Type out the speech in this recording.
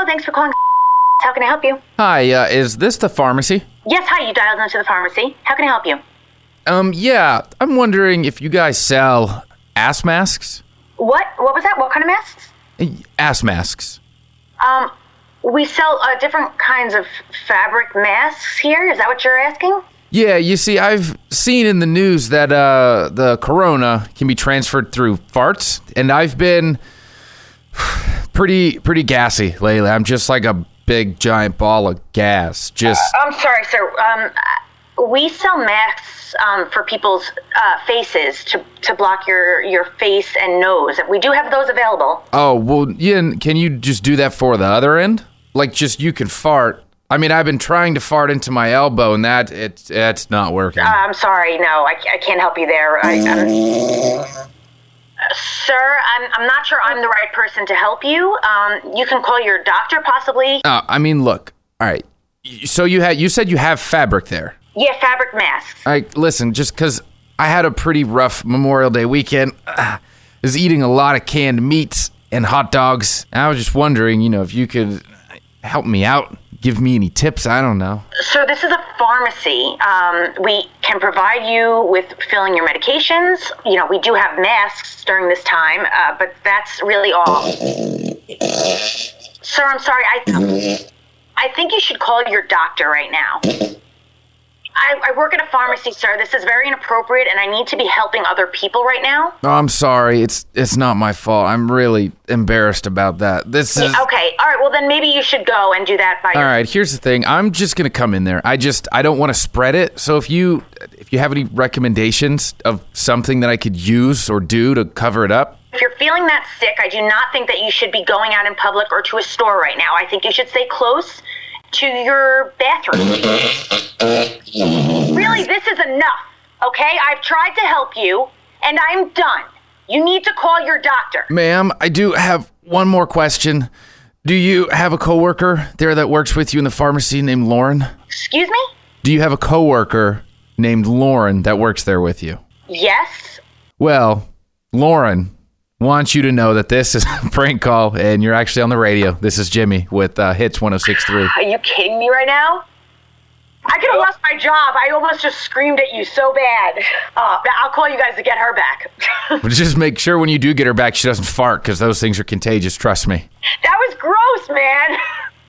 thanks for calling. How can I help you? Hi, is this the pharmacy? Yes, hi, you dialed into the pharmacy. How can I help you? Yeah, I'm wondering if you guys sell ass masks? What? What was that? What kind of masks? Ass masks. We sell different kinds of fabric masks here. Is that what you're asking? Yeah, you see, I've seen in the news that the corona can be transferred through farts, and I've been pretty gassy lately. I'm just like a big giant ball of gas. I'm sorry, sir. We sell masks for people's faces to block your face and nose. We do have those available. Oh, well, yeah, can you just do that for the other end? Like, just you can fart. I mean, I've been trying to fart into my elbow, and it's not working. I'm sorry, no, I can't help you there. Sir, I'm not sure I'm the right person to help you. You can call your doctor, possibly. I mean, look, all right. So you said you have fabric there. Yeah, fabric masks. All right, listen, just because I had a pretty rough Memorial Day weekend, was eating a lot of canned meats and hot dogs. I was just wondering, if you could help me out, give me any tips. I don't know. Sir, this is a pharmacy. We can provide you with filling your medications. We do have masks during this time, but that's really all. Sir, I'm sorry. I think you should call your doctor right now. I work at a pharmacy, sir. This is very inappropriate, and I need to be helping other people right now. Oh, I'm sorry. It's not my fault. I'm really embarrassed about that. This is... Okay. All right. Well, then maybe you should go and do that by All right. Here's the thing. I'm just going to come in there. I don't want to spread it. So if you have any recommendations of something that I could use or do to cover it up. If you're feeling that sick, I do not think that you should be going out in public or to a store right now. I think you should stay close to your bathroom. Really, this is enough, okay? I've tried to help you, and I'm done. You need to call your doctor. Ma'am, I do have one more question. Do you have a coworker there that works with you in the pharmacy named Lauren? Excuse me? Do you have a coworker named Lauren that works there with you? Yes. Well, Lauren wants you to know that this is a prank call, and you're actually on the radio. This is Jimmy with Hits 106.3. Are you kidding me right now? I could have lost my job. I almost just screamed at you so bad. I'll call you guys to get her back. But just make sure when you do get her back, she doesn't fart, because those things are contagious, trust me. That was gross, man.